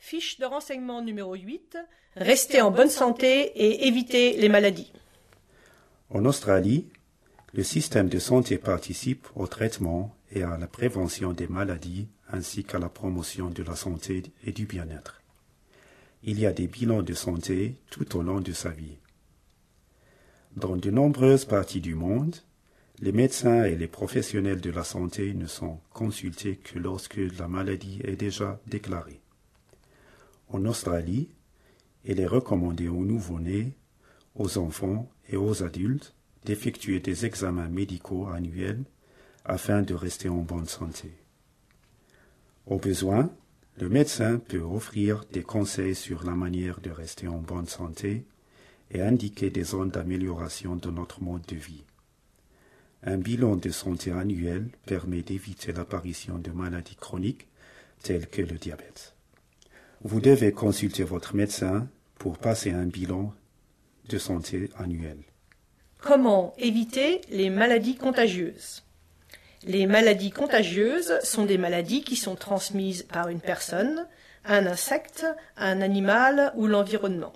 Fiche de renseignement numéro 8. Restez en bonne santé et évitez les maladies. En Australie, le système de santé participe au traitement et à la prévention des maladies ainsi qu'à la promotion de la santé et du bien-être. Il y a des bilans de santé tout au long de sa vie. Dans de nombreuses parties du monde, les médecins et les professionnels de la santé ne sont consultés que lorsque la maladie est déjà déclarée. En Australie, il est recommandé aux nouveau-nés, aux enfants et aux adultes d'effectuer des examens médicaux annuels afin de rester en bonne santé. Au besoin, le médecin peut offrir des conseils sur la manière de rester en bonne santé et indiquer des zones d'amélioration de notre mode de vie. Un bilan de santé annuel permet d'éviter l'apparition de maladies chroniques telles que le diabète. Vous devez consulter votre médecin pour passer un bilan de santé annuel. Comment éviter les maladies contagieuses? Les maladies contagieuses sont des maladies qui sont transmises par une personne, un insecte, un animal ou l'environnement.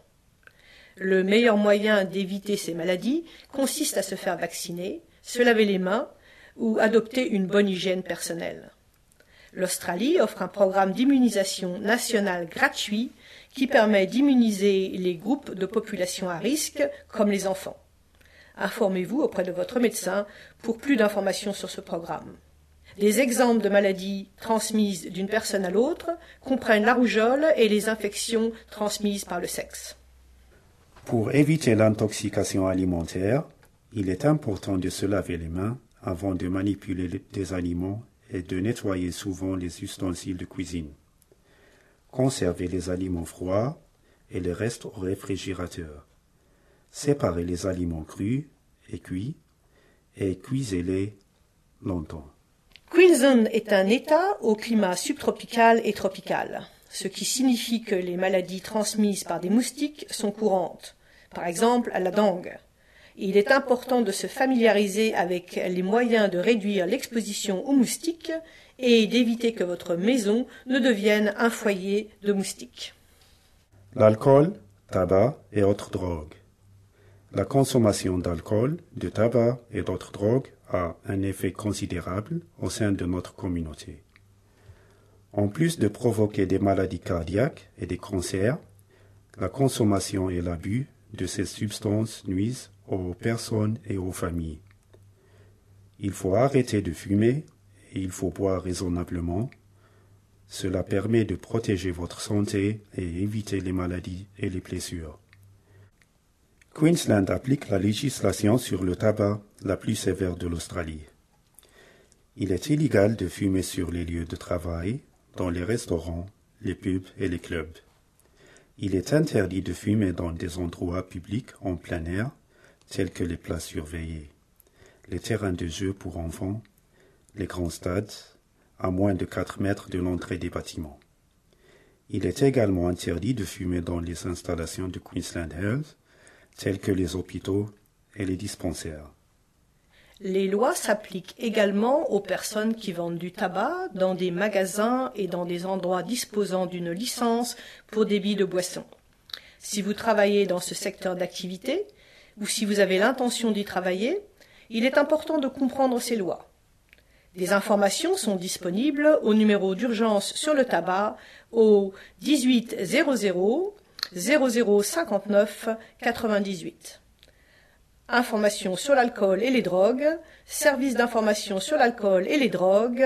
Le meilleur moyen d'éviter ces maladies consiste à se faire vacciner, se laver les mains ou adopter une bonne hygiène personnelle. L'Australie offre un programme d'immunisation national gratuit qui permet d'immuniser les groupes de population à risque comme les enfants. Informez-vous auprès de votre médecin pour plus d'informations sur ce programme. Des exemples de maladies transmises d'une personne à l'autre comprennent la rougeole et les infections transmises par le sexe. Pour éviter l'intoxication alimentaire, il est important de se laver les mains avant de manipuler des aliments et de nettoyer souvent les ustensiles de cuisine. Conservez les aliments froids et les restes au réfrigérateur. Séparez les aliments crus et cuits et cuisez-les longtemps. Queensland est un État au climat subtropical et tropical, ce qui signifie que les maladies transmises par des moustiques sont courantes, par exemple la dengue. Il est important de se familiariser avec les moyens de réduire l'exposition aux moustiques et d'éviter que votre maison ne devienne un foyer de moustiques. L'alcool, tabac et autres drogues. La consommation d'alcool, de tabac et d'autres drogues a un effet considérable au sein de notre communauté. En plus de provoquer des maladies cardiaques et des cancers, la consommation et l'abus de ces substances nuisent aux personnes et aux familles. Il faut arrêter de fumer et il faut boire raisonnablement. Cela permet de protéger votre santé et éviter les maladies et les blessures. Queensland applique la législation sur le tabac la plus sévère de l'Australie. Il est illégal de fumer sur les lieux de travail, dans les restaurants, les pubs et les clubs. Il est interdit de fumer dans des endroits publics en plein air, tels que les places surveillées, les terrains de jeu pour enfants, les grands stades, à moins de 4 mètres de l'entrée des bâtiments. Il est également interdit de fumer dans les installations de Queensland Health, telles que les hôpitaux et les dispensaires. Les lois s'appliquent également aux personnes qui vendent du tabac dans des magasins et dans des endroits disposant d'une licence pour débit de boissons. Si vous travaillez dans ce secteur d'activité, ou si vous avez l'intention d'y travailler, il est important de comprendre ces lois. Des informations sont disponibles au numéro d'urgence sur le tabac au 18 00 0059 98. Informations sur l'alcool et les drogues, service d'information sur l'alcool et les drogues,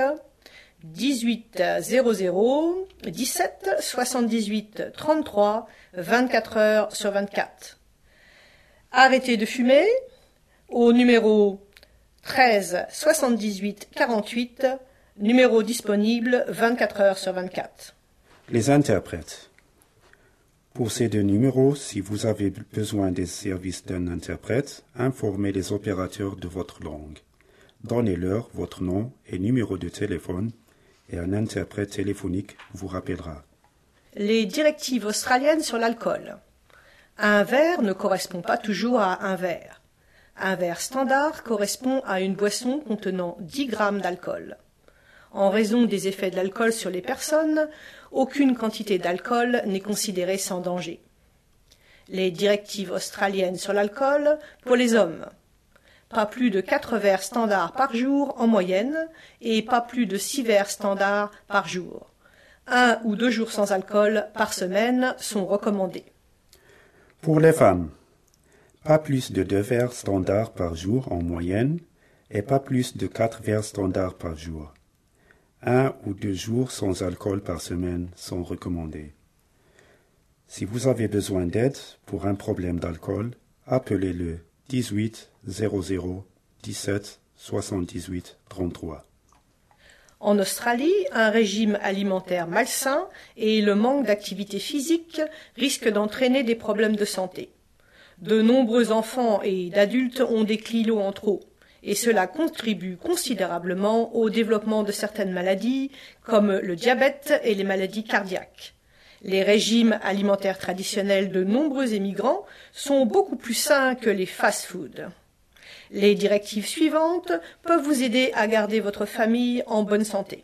18 00 17 78 33 24 heures sur 24. Arrêtez de fumer au numéro 13 78 48, numéro disponible 24 heures sur 24. Les interprètes. Pour ces 2 numéros, si vous avez besoin des services d'un interprète, informez les opérateurs de votre langue. Donnez-leur votre nom et numéro de téléphone et un interprète téléphonique vous rappellera. Les directives australiennes sur l'alcool. Un verre ne correspond pas toujours à un verre. Un verre standard correspond à une boisson contenant 10 grammes d'alcool. En raison des effets de l'alcool sur les personnes, aucune quantité d'alcool n'est considérée sans danger. Les directives australiennes sur l'alcool pour les hommes. Pas plus de 4 verres standards par jour en moyenne et pas plus de 6 verres standards par jour. 1 ou 2 jours sans alcool par semaine sont recommandés. Pour les femmes, pas plus de 2 verres standards par jour en moyenne et pas plus de 4 verres standards par jour. 1 ou 2 jours sans alcool par semaine sont recommandés. Si vous avez besoin d'aide pour un problème d'alcool, appelez le 18 00 17 78 33. En Australie, un régime alimentaire malsain et le manque d'activité physique risquent d'entraîner des problèmes de santé. De nombreux enfants et d'adultes ont des kilos en trop, et cela contribue considérablement au développement de certaines maladies, comme le diabète et les maladies cardiaques. Les régimes alimentaires traditionnels de nombreux émigrants sont beaucoup plus sains que les fast-foods. Les directives suivantes peuvent vous aider à garder votre famille en bonne santé.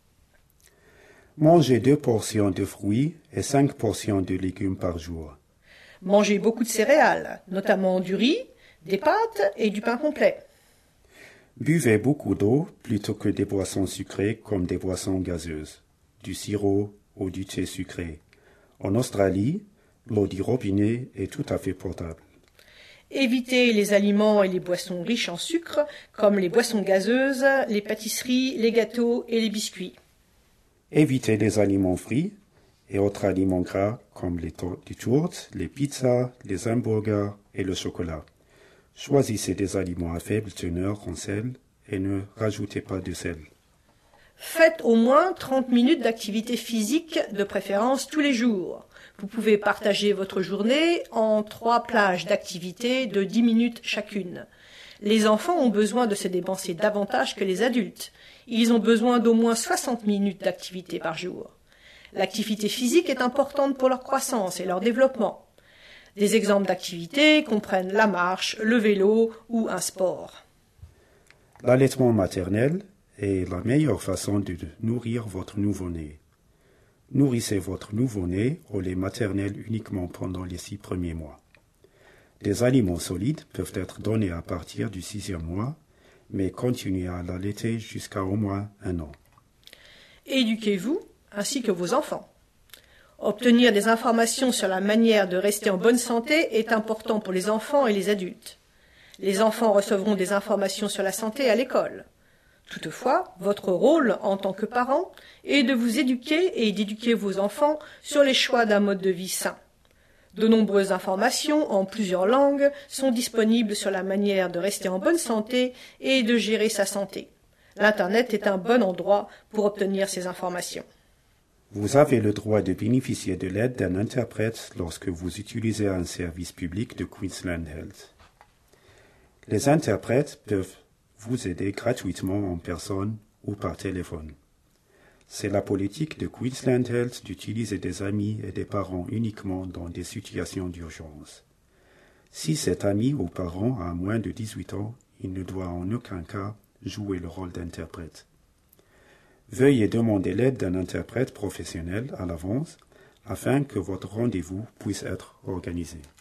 Mangez 2 portions de fruits et 5 portions de légumes par jour. Mangez beaucoup de céréales, notamment du riz, des pâtes et du pain complet. Buvez beaucoup d'eau plutôt que des boissons sucrées comme des boissons gazeuses, du sirop ou du thé sucré. En Australie, l'eau du robinet est tout à fait potable. Évitez les aliments et les boissons riches en sucre, comme les boissons gazeuses, les pâtisseries, les gâteaux et les biscuits. Évitez les aliments frits et autres aliments gras comme les tourtes, les pizzas, les hamburgers et le chocolat. Choisissez des aliments à faible teneur en sel et ne rajoutez pas de sel. Faites au moins 30 minutes d'activité physique, de préférence tous les jours. Vous pouvez partager votre journée en 3 plages d'activité de 10 minutes chacune. Les enfants ont besoin de se dépenser davantage que les adultes. Ils ont besoin d'au moins 60 minutes d'activité par jour. L'activité physique est importante pour leur croissance et leur développement. Des exemples d'activités comprennent la marche, le vélo ou un sport. L'allaitement maternel est la meilleure façon de nourrir votre nouveau-né. Nourrissez votre nouveau-né au lait maternel uniquement pendant les 6 premiers mois. Des aliments solides peuvent être donnés à partir du 6e mois, mais continuez à l'allaiter jusqu'à au moins 1 an. Éduquez-vous ainsi que vos enfants. Obtenir des informations sur la manière de rester en bonne santé est important pour les enfants et les adultes. Les enfants recevront des informations sur la santé à l'école. Toutefois, votre rôle en tant que parent est de vous éduquer et d'éduquer vos enfants sur les choix d'un mode de vie sain. De nombreuses informations en plusieurs langues sont disponibles sur la manière de rester en bonne santé et de gérer sa santé. L'Internet est un bon endroit pour obtenir ces informations. Vous avez le droit de bénéficier de l'aide d'un interprète lorsque vous utilisez un service public de Queensland Health. Les interprètes peuvent vous aider gratuitement en personne ou par téléphone. C'est la politique de Queensland Health d'utiliser des amis et des parents uniquement dans des situations d'urgence. Si cet ami ou parent a moins de 18 ans, il ne doit en aucun cas jouer le rôle d'interprète. Veuillez demander l'aide d'un interprète professionnel à l'avance afin que votre rendez-vous puisse être organisé.